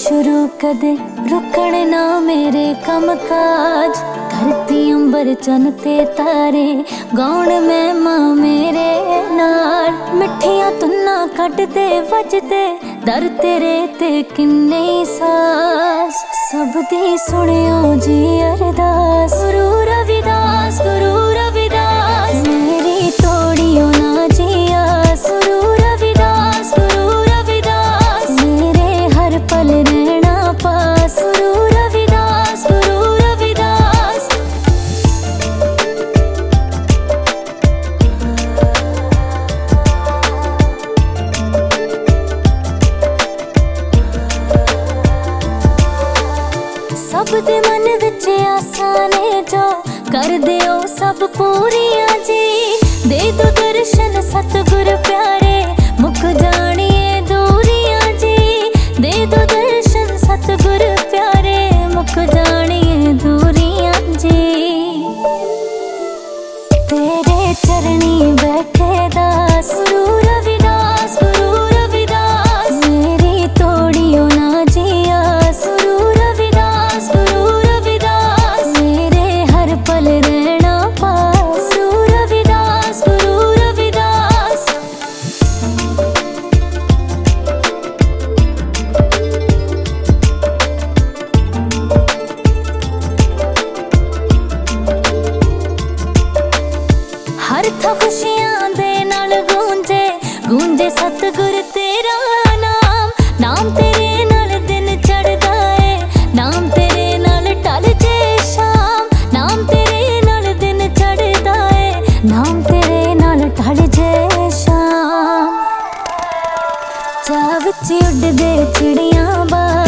शुरू कदे रुकने ना मेरे कम काज। धरती अंबर चन ते तारे गौण मैं मां मेरे नाल। मिठियां तुन्ना कटदे वजदे दर तेरे ते किन्ने सास। सब दी सुनियो जी अरदास गुरु रविदास गुरु रविदास। मेरी तोड़ियो ना जी आस गुरु रविदास गुरु रविदास। मेरे हर पल रहना पास गुरु रविदास गुरु रविदास। सब दे मन विच आसां ने जो कर दियो सब पूरियां जी। दे दो दर्शन सतगुर प्यारे मुक जानिए दूरियां जी। दे दो दर्शन सतगुर प्यारे मुक जानिए दूरियां जी। तेरे चरणी बैठे दास गुरु रविदास गुरु रविदास। मेरी तोड़ियो ना जी आस गुरु रविदास गुरु रविदास। मेरे हर पल रहना पास गुरु रविदास गुरु रविदास। हर था खुशियां दे नाल गूंजे गूंजे सतगुर तेरा नाम। नाम तेरे नाल दिन चढ़दा है नाम तेरे नाल टल जे शाम। नाम तेरे नाल दिन चढ़दा है नाम तेरे नाल टल जे शाम। चाह विच उड़दे चिड़ियां बार